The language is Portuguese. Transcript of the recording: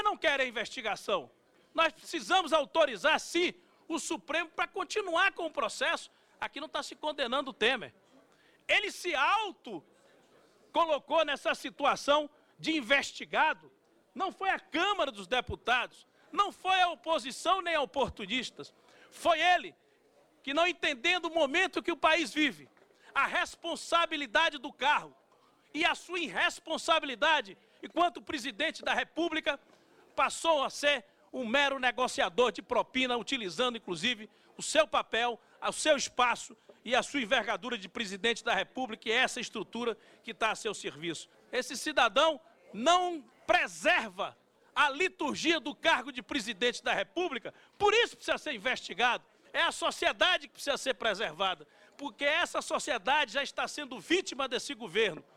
que não querem a investigação? Nós precisamos autorizar, sim, o Supremo para continuar com o processo. Aqui não está se condenando o Temer. Ele se colocou nessa situação de investigado. Não foi a Câmara dos Deputados, não foi a oposição nem a oportunistas. Foi ele que, não entendendo o momento que o país vive, a responsabilidade do cargo e a sua irresponsabilidade enquanto presidente da República, passou a ser um mero negociador de propina, utilizando inclusive o seu papel, o seu espaço e a sua envergadura de presidente da República, e essa estrutura que está a seu serviço. Esse cidadão não preserva a liturgia do cargo de presidente da República, por isso precisa ser investigado. É a sociedade que precisa ser preservada, porque essa sociedade já está sendo vítima desse governo.